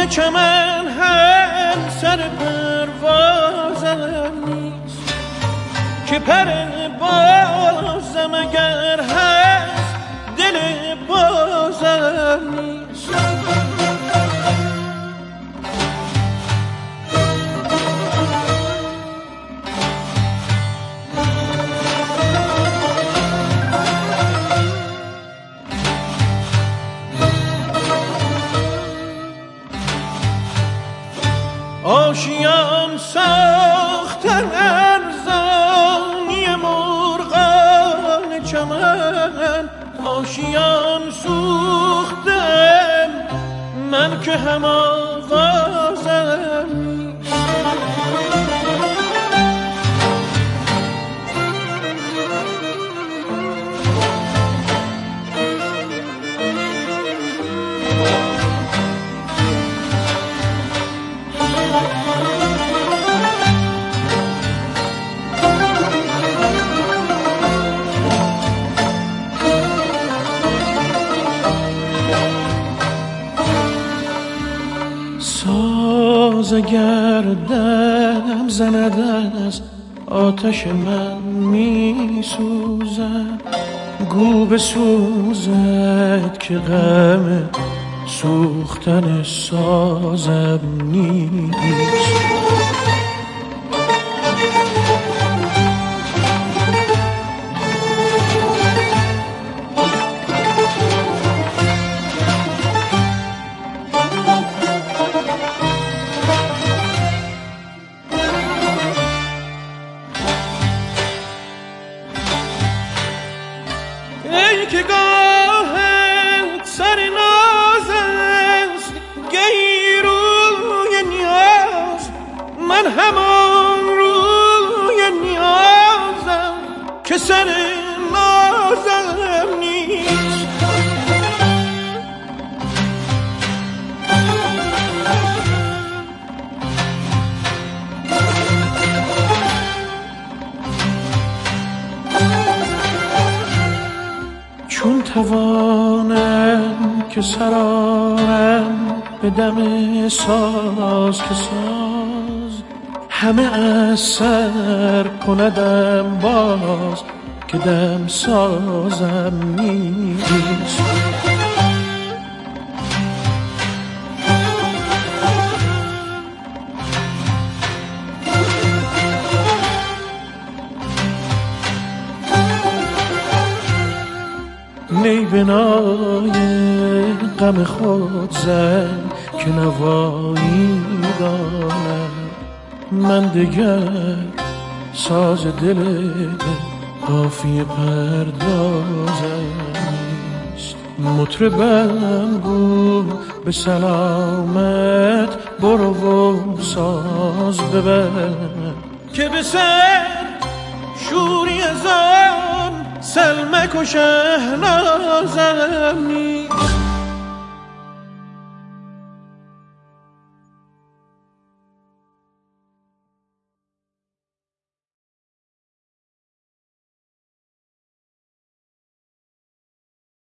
چمن هم سر پروازم نیست که پر بازم اگر هست دل بازم نیست. آشیان ساختن ارزانی مرغان چمن، آشیان سوختم من که هم آوازم نیست. اگر دم زند از آتش من می سوزد، گو بسوزد که غم سوختن سازم نیست. ای که گاهت سر ناز است گهی روی نیاز، من همان روی نیازم که سر نازم نیست. چون توانم که سرارم به دم ساز که ساز، همه از سر کندم باز که دم سازم نیست. نی بنای غم خود زن که نوایی دانم، من دگر ساز دل قافیه پردازم نیست. مطربم گو به سلامت برو و ساز ببر که به سر شوری از آن سلمک و شهنازم نیست.